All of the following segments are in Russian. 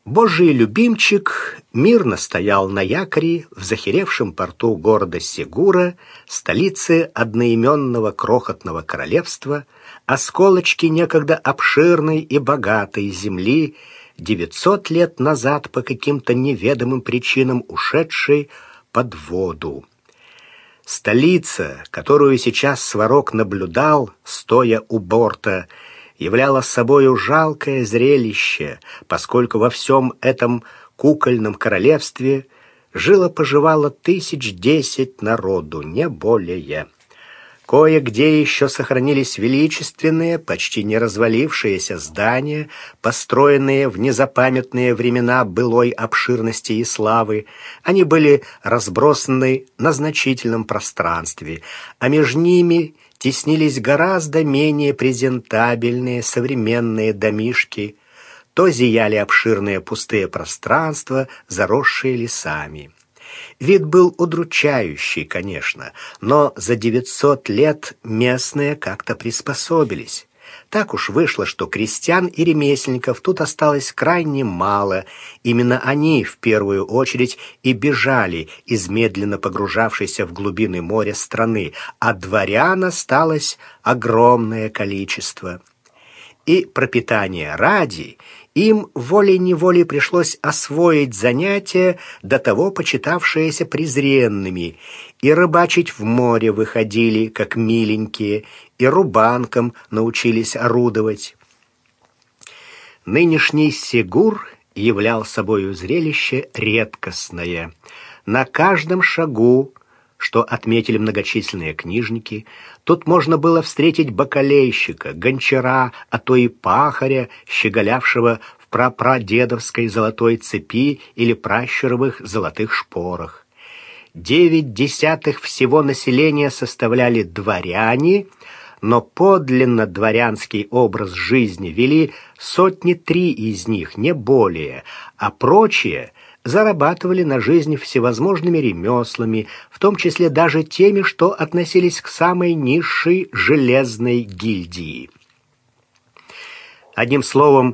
Божий любимчик мирно стоял на якоре в захеревшем порту города Сегура, столицы одноименного крохотного королевства, осколочки некогда обширной и богатой земли, 900 лет назад по каким-то неведомым причинам ушедшей под воду. Столица, которую сейчас Сварог наблюдал, стоя у борта, являла собою жалкое зрелище, поскольку во всем этом кукольном королевстве жило-поживало 1010 народу, не более. Кое-где еще сохранились величественные, почти не развалившиеся здания, построенные в незапамятные времена былой обширности и славы. Они были разбросаны на значительном пространстве, а между ними теснились гораздо менее презентабельные современные домишки. То зияли обширные пустые пространства, заросшие лесами. Вид был удручающий, конечно, но за 900 лет местные как-то приспособились. Так уж вышло, что крестьян и ремесленников тут осталось крайне мало. Именно они в первую очередь и бежали из медленно погружавшейся в глубины моря страны, а дворян осталось огромное количество. И пропитание ради им волей-неволей пришлось освоить занятия, до того почитавшиеся презренными, и рыбачить в море выходили, как миленькие, и рубанком научились орудовать. Нынешний Сегур являл собою зрелище редкостное. На каждом шагу, что отметили многочисленные книжники, тут можно было встретить бакалейщика, гончара, а то и пахаря, щеголявшего в прапрадедовской золотой цепи или пращуровых золотых шпорах. 9/10 всего населения составляли дворяне, но подлинно дворянский образ жизни вели 103 из них, не более, а прочие зарабатывали на жизнь всевозможными ремеслами, в том числе даже теми, что относились к самой низшей железной гильдии. Одним словом,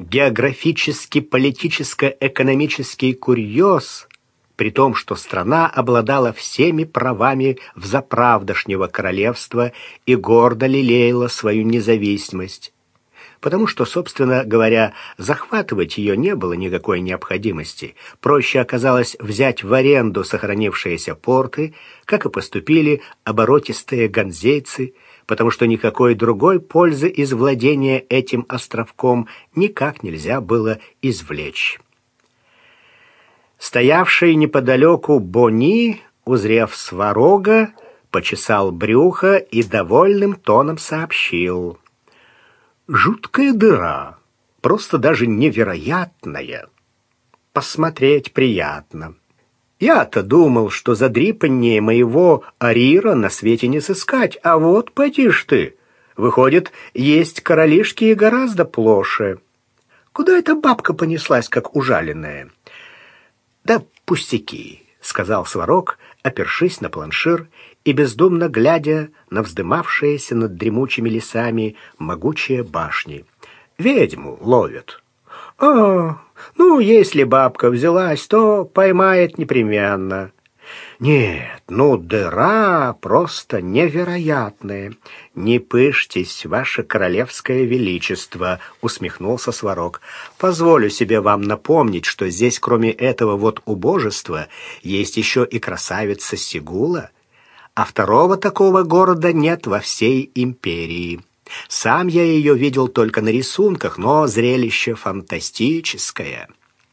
географически-политическо-экономический курьез, при том, что страна обладала всеми правами взаправдошнего королевства и гордо лелеяла свою независимость. Потому что, собственно говоря, захватывать ее не было никакой необходимости. Проще оказалось взять в аренду сохранившиеся порты, как и поступили оборотистые ганзейцы, потому что никакой другой пользы из владения этим островком никак нельзя было извлечь. Стоявший неподалеку Бони, узрев Сварога, почесал брюхо и довольным тоном сообщил: «Жуткая дыра, просто даже невероятная. Посмотреть приятно. Я-то думал, что задрипаннее моего Арира на свете не сыскать, а вот поди ж ты. Выходит, есть королишки и гораздо плоше. Куда эта бабка понеслась, как ужаленная?» «Да пустяки», — сказал Сварог, опершись на планшир и бездумно глядя на вздымавшиеся над дремучими лесами могучие башни. «Ведьму ловят». «А, ну, если бабка взялась, то поймает непременно». «Нет, ну, дыра просто невероятная. Не пыжьтесь, ваше королевское величество», — усмехнулся Сварог. «Позволю себе вам напомнить, что здесь, кроме этого вот убожества, есть еще и красавица Сигула, а второго такого города нет во всей империи. Сам я ее видел только на рисунках, но зрелище фантастическое».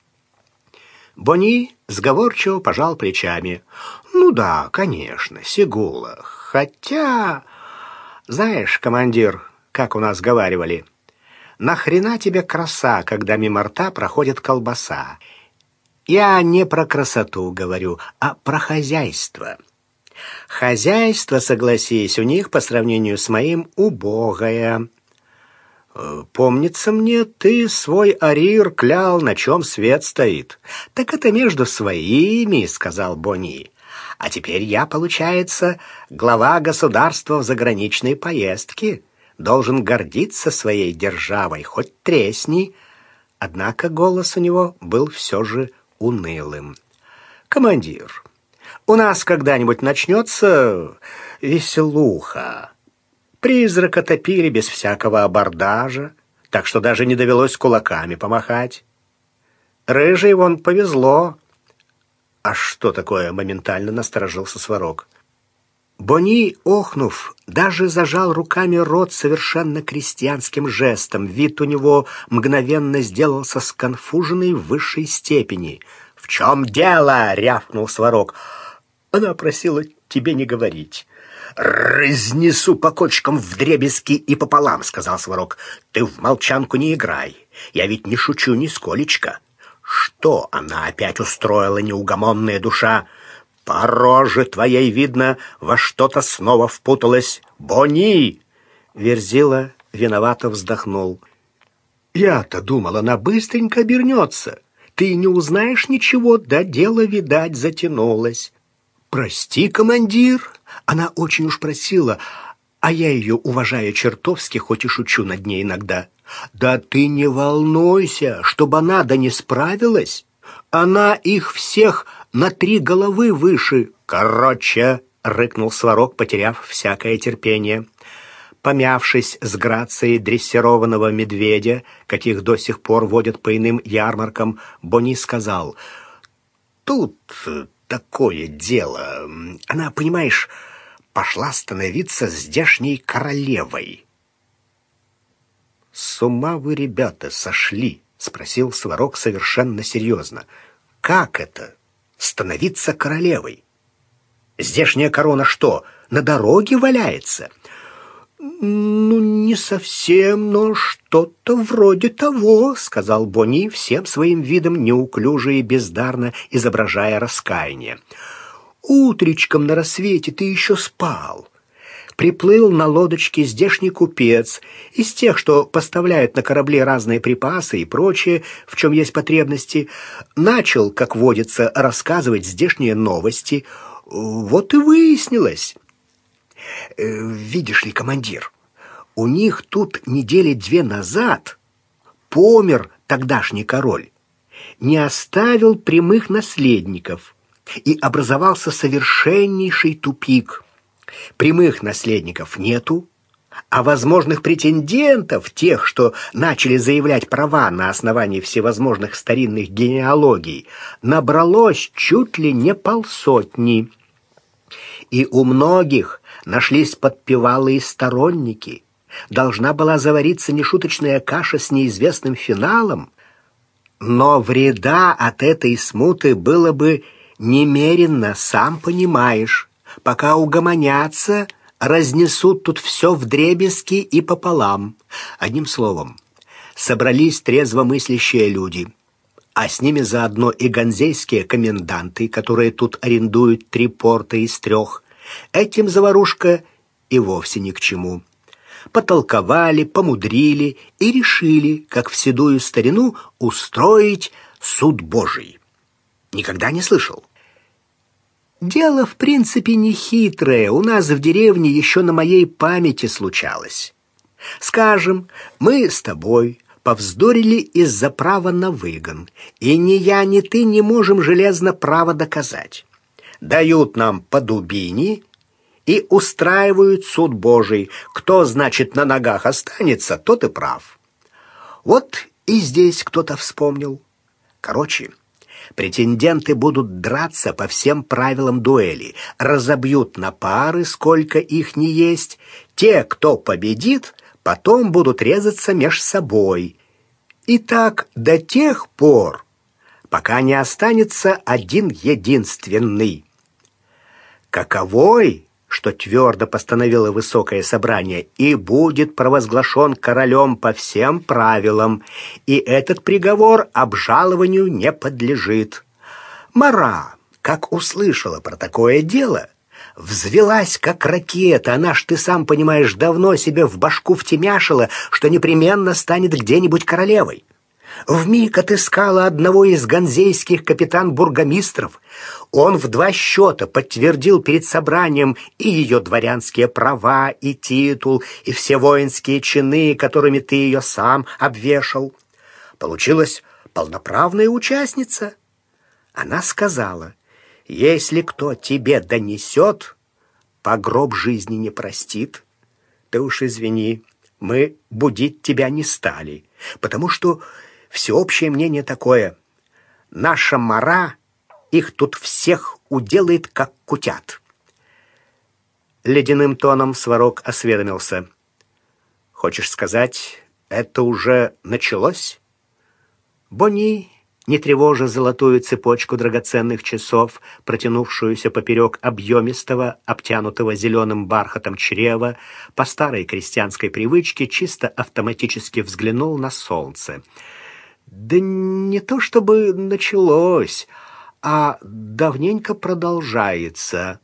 Бони сговорчиво пожал плечами. «Ну да, конечно, Сигула. Хотя, знаешь, командир, как у нас говаривали, нахрена тебе краса, когда мимо рта проходит колбаса? Я не про красоту говорю, а про хозяйство. Хозяйство, согласись, у них по сравнению с моим убогое. Помнится мне, ты свой Арир клял, на чем свет стоит». «Так это между своими», — сказал Бони. «А теперь я, получается, глава государства в заграничной поездке. Должен гордиться своей державой, хоть тресни. Однако голос у него был все же унылым. «Командир, у нас когда-нибудь начнется веселуха. Призрака топили без всякого абордажа, так что даже не довелось кулаками помахать. Рыжий вон повезло». «А что такое?» — моментально насторожился Сварог. Бони, охнув, даже зажал руками рот совершенно крестьянским жестом. Вид у него мгновенно сделался сконфуженный в высшей степени. «В чем дело?» — рявкнул Сварог. «Она просила тебе не говорить». «Разнесу по кочкам вдребезги и пополам», — сказал Сварог. «Ты в молчанку не играй. Я ведь не шучу нисколечко. Что она опять устроила, неугомонная душа? По роже твоей, видно, во что-то снова впуталась. Бони!» Верзила виновато вздохнул. «Я-то думал, она быстренько обернется. Ты не узнаешь ничего, да дело, видать, затянулось». «Прости, командир!» Она очень уж просила, а я ее уважаю чертовски, хоть и шучу над ней иногда. «Да ты не волнуйся, чтобы она да не справилась. Она их всех на 3 головы выше». «Короче!» — рыкнул Сварог, потеряв всякое терпение. Помявшись с грацией дрессированного медведя, каких до сих пор водят по иным ярмаркам, Бони сказал: «Тут такое дело. Она, понимаешь, пошла становиться здешней королевой». «С ума вы, ребята, сошли?» — спросил Сварог совершенно серьезно. «Как это? Становиться королевой? Здешняя корона что, на дороге валяется?» «Ну, не совсем, но что-то вроде того», — сказал Бони, всем своим видом неуклюже и бездарно изображая раскаяние. «Утречком на рассвете ты еще спал. Приплыл на лодочке здешний купец, из тех, что поставляют на корабле разные припасы и прочее, в чем есть потребности. Начал, как водится, рассказывать здешние новости. Вот и выяснилось. Видишь ли, командир, у них тут недели 2 назад помер тогдашний король, не оставил прямых наследников, и образовался совершеннейший тупик. Прямых наследников нету, а возможных претендентов, тех, что начали заявлять права на основании всевозможных старинных генеалогий, набралось чуть ли не 50. И у многих нашлись подпевалые сторонники. Должна была завариться нешуточная каша с неизвестным финалом, но вреда от этой смуты было бы немерено, сам понимаешь. Пока угомонятся, разнесут тут все вдребезги и пополам. Одним словом, собрались трезвомыслящие люди, а с ними заодно и ганзейские коменданты, которые тут арендуют 3 порта из 3. Этим заварушка и вовсе ни к чему. Потолковали, помудрили и решили, как в седую старину, устроить суд Божий. Никогда не слышал? Дело, в принципе, не хитрое. У нас в деревне еще на моей памяти случалось. Скажем, мы с тобой повздорили из-за права на выгон, и ни я, ни ты не можем железно право доказать. Дают нам по дубине и устраивают суд Божий. Кто, значит, на ногах останется, тот и прав. Вот и здесь кто-то вспомнил. Короче, претенденты будут драться по всем правилам дуэли, разобьют на пары, сколько их ни есть. Те, кто победит, потом будут резаться меж собой. И так до тех пор, пока не останется один единственный. Каковой, что твердо постановило высокое собрание, и будет провозглашен королем по всем правилам, и этот приговор обжалованию не подлежит. Мара, как услышала про такое дело, взвелась, как ракета. Она ж, ты сам понимаешь, давно себе в башку втемяшила, что непременно станет где-нибудь королевой. Вмиг отыскала одного из ганзейских капитан-бургомистров. Он в 2 счета подтвердил перед собранием и ее дворянские права, и титул, и все воинские чины, которыми ты ее сам обвешал. Получилась полноправная участница. Она сказала: если кто тебе донесет, погроб жизни не простит. Ты уж извини, мы будить тебя не стали, потому что всеобщее мнение такое: наша мора их тут всех уделает, как кутят. Ледяным тоном Сварог осведомился: хочешь сказать, это уже началось? Бонни, не тревожа золотую цепочку драгоценных часов, протянувшуюся поперек объемистого, обтянутого зеленым бархатом чрева, по старой крестьянской привычке чисто автоматически взглянул на солнце. Да не то чтобы началось, а давненько продолжается.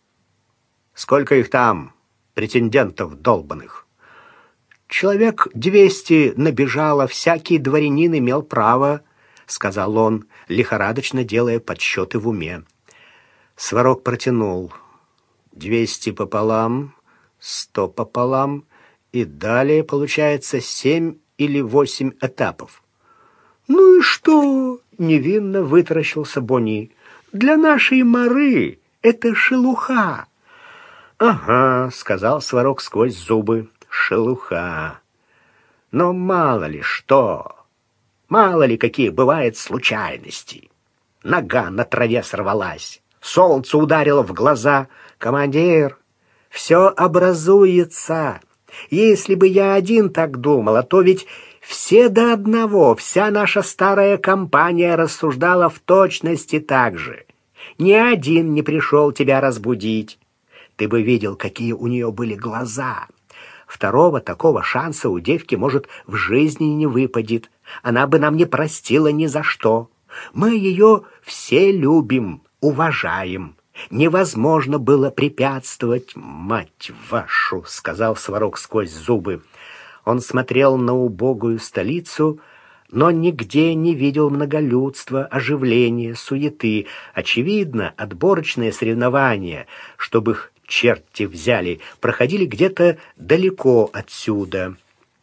Сколько их там, претендентов долбаных? Человек 200 набежало, всякий дворянин имел право, сказал он, лихорадочно делая подсчеты в уме. Сварог протянул: 200 пополам, 100 пополам, и далее получается 7 или 8 этапов. Ну и что? Невинно вытаращился Бонни. Для нашей моры это шелуха. Ага, сказал Сварог сквозь зубы. Шелуха. Но мало ли что. Мало ли какие бывают случайности. Нога на траве сорвалась. Солнце ударило в глаза. Командир, все образуется. Если бы я один так думал, а то ведь все до одного, вся наша старая компания рассуждала в точности так же. Ни один не пришел тебя разбудить. Ты бы видел, какие у нее были глаза. Второго такого шанса у девки, может, в жизни не выпадет. Она бы нам не простила ни за что. Мы ее все любим, уважаем. Невозможно было препятствовать, мать вашу, сказал Сварог сквозь зубы. Он смотрел на убогую столицу, но нигде не видел многолюдства, оживления, суеты. Очевидно, отборочные соревнования, чтобы их черти взяли, проходили где-то далеко отсюда.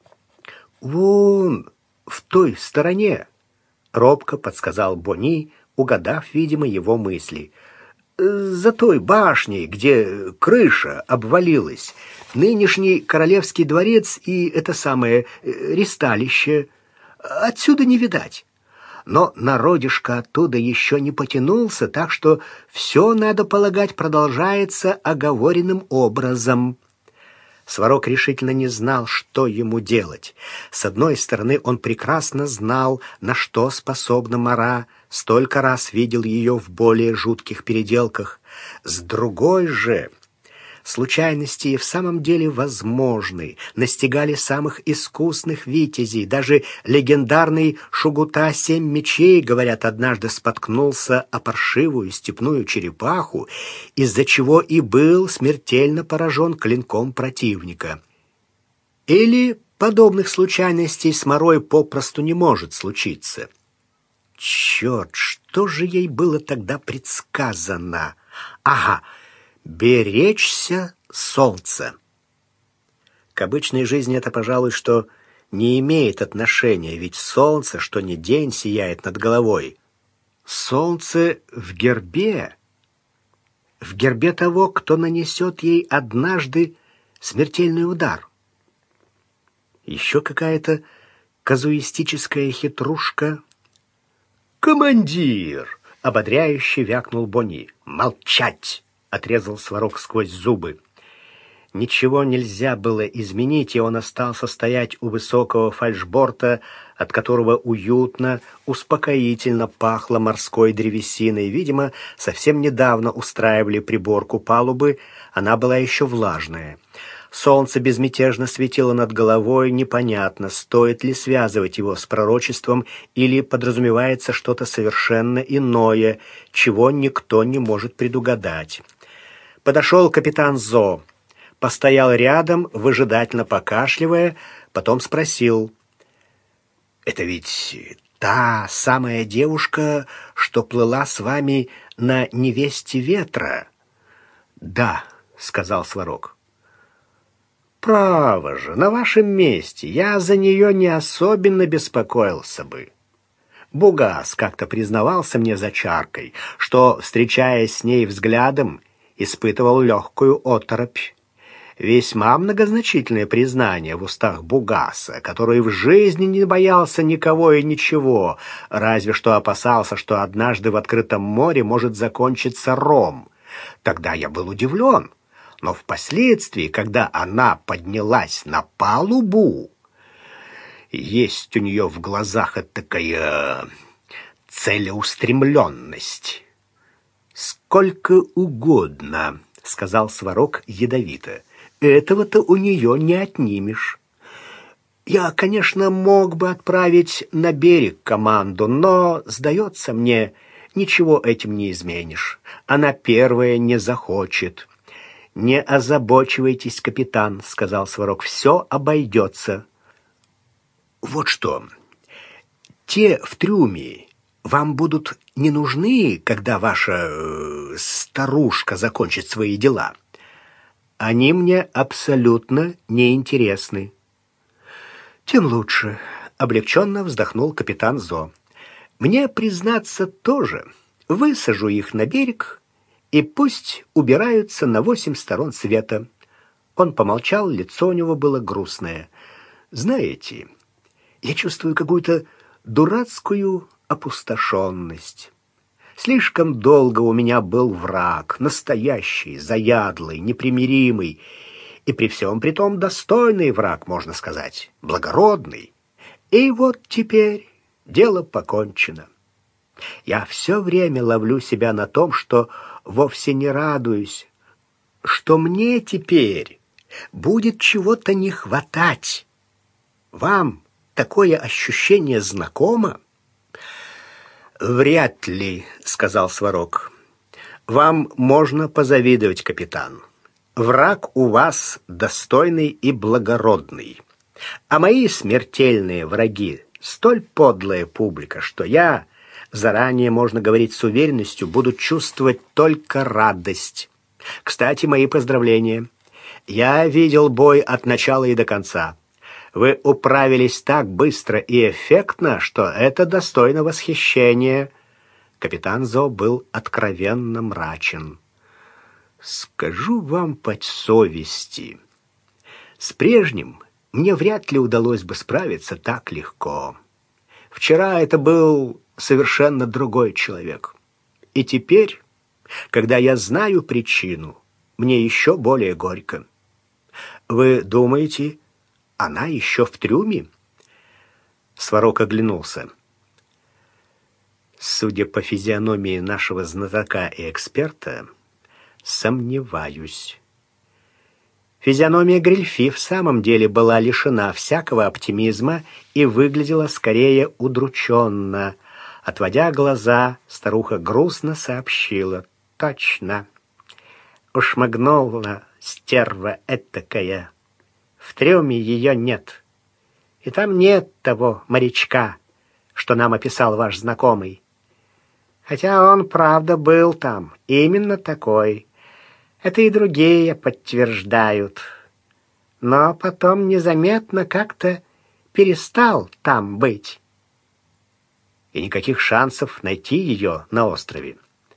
«Вон, в той стороне», — робко подсказал Бонни, угадав, видимо, его мысли. «За той башней, где крыша обвалилась, нынешний королевский дворец и это самое ристалище. Отсюда не видать. Но народишко оттуда еще не потянулся, так что все, надо полагать, продолжается оговоренным образом». Сварог решительно не знал, что ему делать. С одной стороны, он прекрасно знал, на что способна мора, столько раз видел ее в более жутких переделках. С другой же, случайности и в самом деле возможны, настигали самых искусных витязей. Даже легендарный Шугута «Семь мечей», говорят, однажды споткнулся о паршивую степную черепаху, из-за чего и был смертельно поражен клинком противника. Или подобных случайностей с морой попросту не может случиться. Черт, что же ей было тогда предсказано? Ага, беречься солнца. К обычной жизни это, пожалуй, что не имеет отношения, ведь солнце, что ни день, сияет над головой. Солнце в гербе того, кто нанесет ей однажды смертельный удар. Еще какая-то казуистическая хитрушка. «Командир!» — ободряюще вякнул Бонни. «Молчать!» — отрезал Сварог сквозь зубы. Ничего нельзя было изменить, и он остался стоять у высокого фальшборта, от которого уютно, успокоительно пахло морской древесиной. Видимо, совсем недавно устраивали приборку палубы, она была еще влажная. Солнце безмятежно светило над головой, непонятно, стоит ли связывать его с пророчеством или подразумевается что-то совершенно иное, чего никто не может предугадать. Подошел капитан Зо, постоял рядом, выжидательно покашливая, потом спросил: «Это ведь та самая девушка, что плыла с вами на невесте ветра?» «Да», — сказал Сварог. Право же, на вашем месте я за нее не особенно беспокоился бы. Бугас как-то признавался мне за чаркой, что, встречаясь с ней взглядом, испытывал легкую оторопь. Весьма многозначительное признание в устах Бугаса, который в жизни не боялся никого и ничего, разве что опасался, что однажды в открытом море может закончиться ром. Тогда я был удивлен, но впоследствии, когда она поднялась на палубу, есть у нее в глазах такая целеустремленность. «Сколько угодно», — сказал Сварог ядовито. «Этого-то у нее не отнимешь. Я, конечно, мог бы отправить на берег команду, но, сдается мне, ничего этим не изменишь. Она первая не захочет». «Не озабочивайтесь, капитан», — сказал Сварог, — «все обойдется». «Вот что, те в трюме вам будут не нужны, когда ваша старушка закончит свои дела. Они мне абсолютно не интересны». «Тем лучше», — облегченно вздохнул капитан Зо. «Мне, признаться, тоже. Высажу их на берег, и пусть убираются на 8 сторон света». Он помолчал, лицо у него было грустное. «Знаете, я чувствую какую-то дурацкую опустошенность. Слишком долго у меня был враг, настоящий, заядлый, непримиримый, и при всем при том достойный враг, можно сказать, благородный. И вот теперь дело покончено. Я все время ловлю себя на том, что вовсе не радуюсь, что мне теперь будет чего-то не хватать. Вам такое ощущение знакомо?» «Вряд ли», — сказал Сварог. «Вам можно позавидовать, капитан. Враг у вас достойный и благородный. А мои смертельные враги — столь подлая публика, что я, заранее, можно говорить с уверенностью, буду чувствовать только радость. Кстати, мои поздравления. Я видел бой от начала и до конца. Вы управились так быстро и эффектно, что это достойно восхищения». Капитан Зо был откровенно мрачен. «Скажу вам по совести, с прежним мне вряд ли удалось бы справиться так легко. Вчера это был совершенно другой человек. И теперь, когда я знаю причину, мне еще более горько. Вы думаете, она еще в трюме?» Сварог оглянулся. «Судя по физиономии нашего знатока и эксперта, сомневаюсь». Физиономия Грильфи в самом деле была лишена всякого оптимизма и выглядела скорее удрученно. Отводя глаза, старуха грустно сообщила: «Точно. Ушмыгнула стерва этакая. В трюме ее нет. И там нет того морячка, что нам описал ваш знакомый. Хотя он, правда, был там, именно такой. Это и другие подтверждают. Но потом незаметно как-то перестал там быть». «И никаких шансов найти ее на острове?»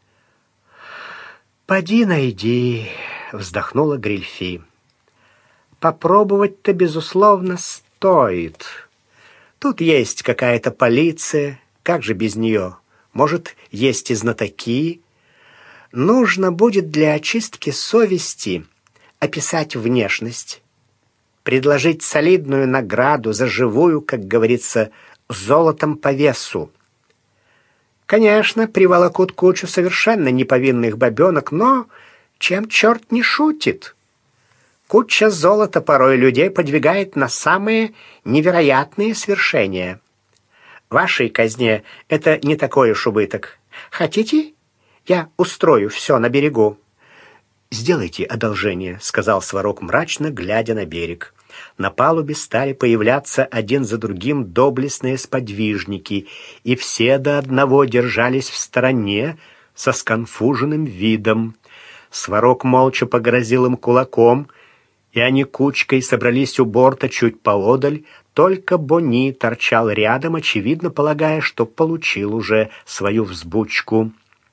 «Поди найди», — вздохнула Грильфи. «Попробовать-то, безусловно, стоит. Тут есть какая-то полиция, как же без нее? Может, есть и знатоки. Нужно будет для очистки совести описать внешность, предложить солидную награду за живую, как говорится, золотом по весу. Конечно, приволокут кучу совершенно неповинных бабенок, но чем черт не шутит? Куча золота порой людей подвигает на самые невероятные свершения. Вашей казне это не такой уж убыток. Хотите, я устрою все на берегу?» «Сделайте одолжение», — сказал Сварог мрачно, глядя на берег. На палубе стали появляться один за другим доблестные сподвижники, и все до одного держались в стороне со сконфуженным видом. Сварог молча погрозил им кулаком и они кучкой собрались у борта чуть поодаль, только Бонни торчал рядом, очевидно полагая, что получил уже свою взбучку.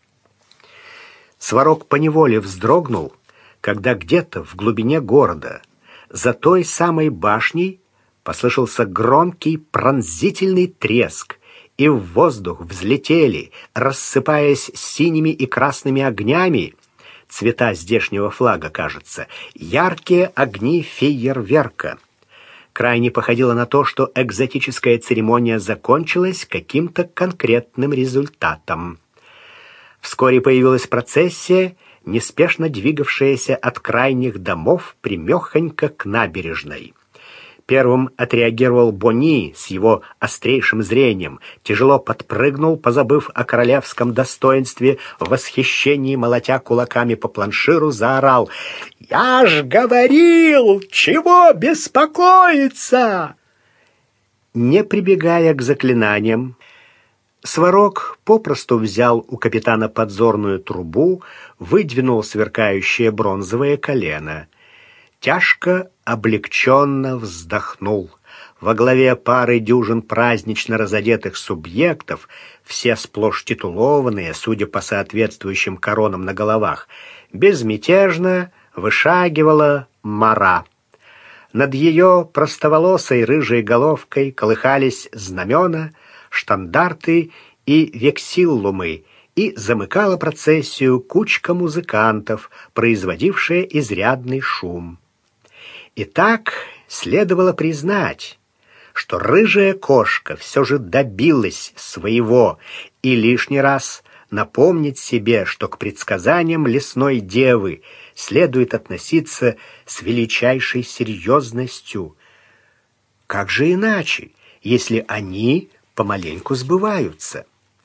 Сварог поневоле вздрогнул, когда где-то в глубине города, за той самой башней, послышался громкий пронзительный треск, и в воздух взлетели, рассыпаясь синими и красными огнями, цвета здешнего флага, кажется, яркие огни фейерверка. Крайне походило на то, что экзотическая церемония закончилась каким-то конкретным результатом. Вскоре появилась процессия, неспешно двигавшаяся от крайних домов прямехонько к набережной. Первым отреагировал Бонни с его острейшим зрением, тяжело подпрыгнул, позабыв о королевском достоинстве, в восхищении молотя кулаками по планширу, заорал: «Я ж говорил, чего беспокоиться!» Не прибегая к заклинаниям, Сварог попросту взял у капитана подзорную трубу, выдвинул сверкающее бронзовое колено. Тяжко, облегченно вздохнул. Во главе пары дюжин празднично разодетых субъектов, все сплошь титулованные, судя по соответствующим коронам на головах, безмятежно вышагивала Мара. Над ее простоволосой рыжей головкой колыхались знамена, штандарты и вексиллумы, и замыкала процессию кучка музыкантов, производившая изрядный шум. Итак, следовало признать, что рыжая кошка все же добилась своего, и лишний раз напомнить себе, что к предсказаниям лесной девы следует относиться с величайшей серьезностью. Как же иначе, если они помаленьку сбываются?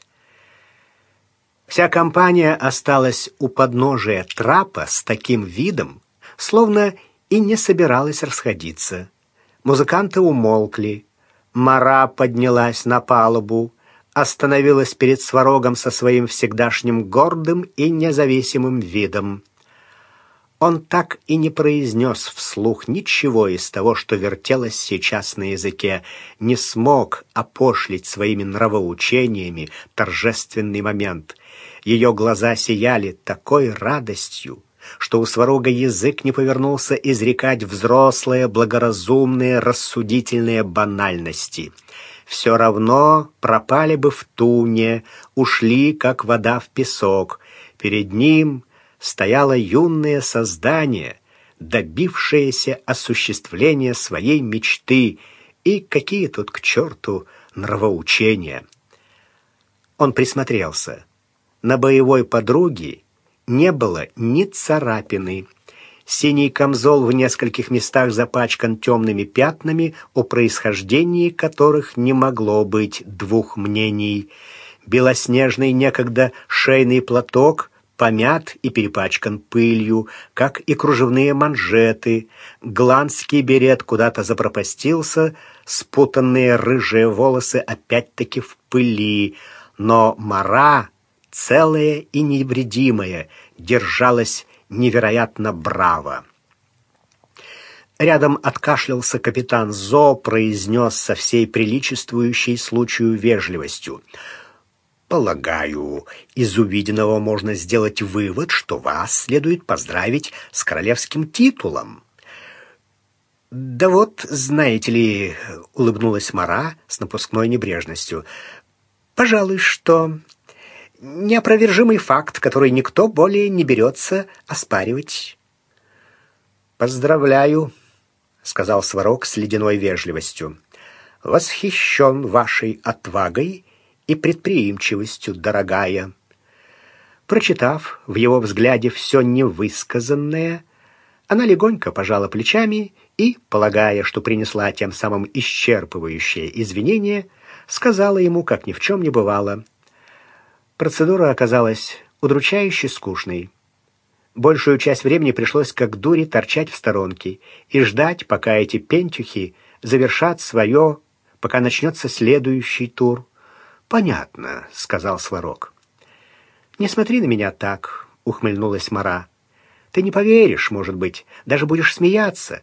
Вся компания осталась у подножия трапа с таким видом, словно и не собиралась расходиться. Музыканты умолкли. Мара поднялась на палубу, остановилась перед Сварогом со своим всегдашним гордым и независимым видом. Он так и не произнес вслух ничего из того, что вертелось сейчас на языке, не смог опошлить своими нравоучениями торжественный момент. Ее глаза сияли такой радостью, что у Сварога язык не повернулся изрекать взрослые, благоразумные, рассудительные банальности. Все равно пропали бы в туне, ушли, как вода в песок. Перед ним стояло юное создание, добившееся осуществления своей мечты, и какие тут к черту нравоучения. Он присмотрелся. На боевой подруге не было ни царапины. Синий камзол в нескольких местах запачкан темными пятнами, о происхождении которых не могло быть двух мнений. Белоснежный некогда шейный платок помят и перепачкан пылью, как и кружевные манжеты. Голландский берет куда-то запропастился, спутанные рыжие волосы опять-таки в пыли. Но Мара, целая и невредимая, держалась невероятно браво. Рядом откашлялся капитан Зо, произнес со всей приличествующей случаю вежливостью: «Полагаю, из увиденного можно сделать вывод, что вас следует поздравить с королевским титулом». «Да вот, знаете ли», — улыбнулась Мара с напускной небрежностью, — «пожалуй, что неопровержимый факт, который никто более не берется оспаривать». «Поздравляю», — сказал Сварог с ледяной вежливостью. «Восхищен вашей отвагой и предприимчивостью, дорогая». Прочитав в его взгляде все невысказанное, она легонько пожала плечами и, полагая, что принесла тем самым исчерпывающее извинение, сказала ему, как ни в чем не бывало: процедура оказалась удручающе скучной. Большую часть времени пришлось как дури торчать в сторонке и ждать, пока эти пентюхи завершат свое, пока начнется следующий тур. «Понятно», — сказал Сварог. «Не смотри на меня так», — ухмыльнулась Мара. «Ты не поверишь, может быть, даже будешь смеяться.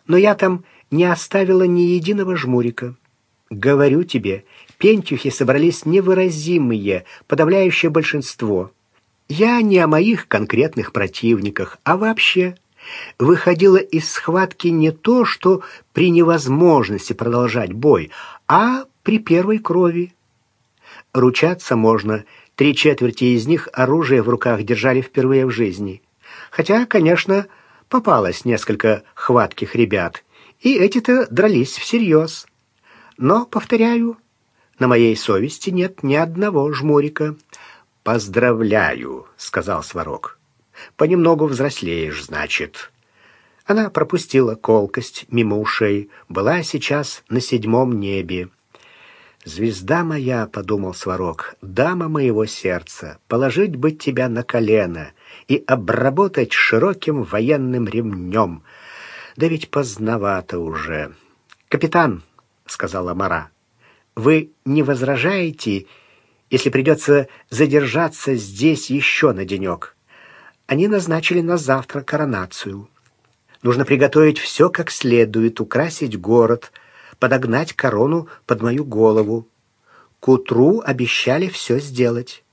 Но я там не оставила ни единого жмурика. Говорю тебе, пентюхи собрались невыразимые, подавляющее большинство. Я не о моих конкретных противниках, а вообще. Выходила из схватки не то, что при невозможности продолжать бой, а при первой крови. Ручаться можно, 3/4 из них оружие в руках держали впервые в жизни. Хотя, конечно, попалось несколько хватких ребят, и эти-то дрались всерьез. Но, повторяю, на моей совести нет ни одного жмурика. «Поздравляю», — сказал Сварог. «Понемногу взрослеешь, значит». Она пропустила колкость мимо ушей, была сейчас на 7 небе. «Звезда моя», — подумал Сварог, — «дама моего сердца, положить бы тебя на колено и обработать широким военным ремнем. Да ведь поздновато уже». «Капитан», — сказала Мара, — «вы не возражаете, если придется задержаться здесь еще на денек? Они назначили на завтра коронацию. Нужно приготовить все как следует, украсить город, подогнать корону под мою голову. К утру обещали все сделать».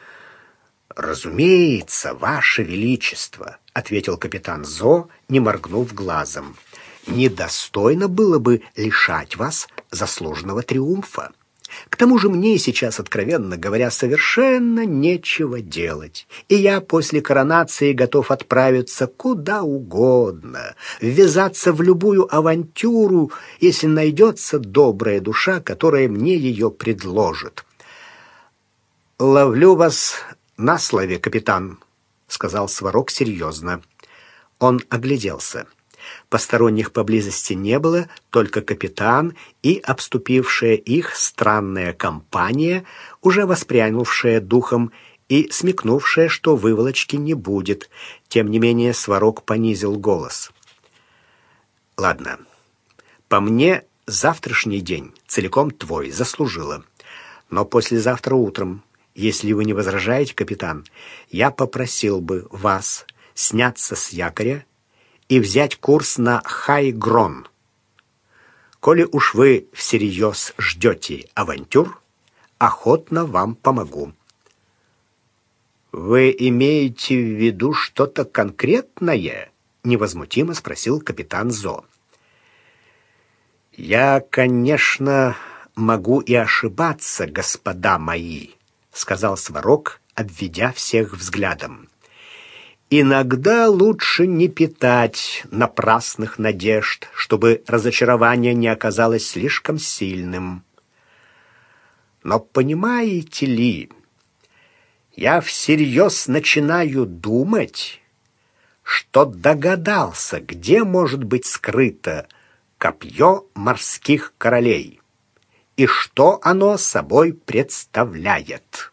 «Разумеется, Ваше Величество», — ответил капитан Зо, не моргнув глазом. «Недостойно было бы лишать вас заслуженного триумфа. К тому же мне сейчас, откровенно говоря, совершенно нечего делать, и я после коронации готов отправиться куда угодно, ввязаться в любую авантюру, если найдется добрая душа, которая мне ее предложит». «Ловлю вас на слове, капитан», — сказал Сварог серьезно. Он огляделся. Посторонних поблизости не было, только капитан и обступившая их странная компания, уже воспрянувшая духом и смекнувшая, что выволочки не будет. Тем не менее Сварог понизил голос. «Ладно, по мне завтрашний день целиком твой, заслужила. Но послезавтра утром, если вы не возражаете, капитан, я попросил бы вас сняться с якоря и взять курс на Хайгрон. Коли уж вы всерьез ждете авантюр, охотно вам помогу». «Вы имеете в виду что-то конкретное?» — невозмутимо спросил капитан Зо. «Я, конечно, могу и ошибаться, господа мои», — сказал Сварог, обведя всех взглядом. «Иногда лучше не питать напрасных надежд, чтобы разочарование не оказалось слишком сильным. Но понимаете ли, я всерьез начинаю думать, что догадался, где может быть скрыто копье морских королей и что оно собой представляет».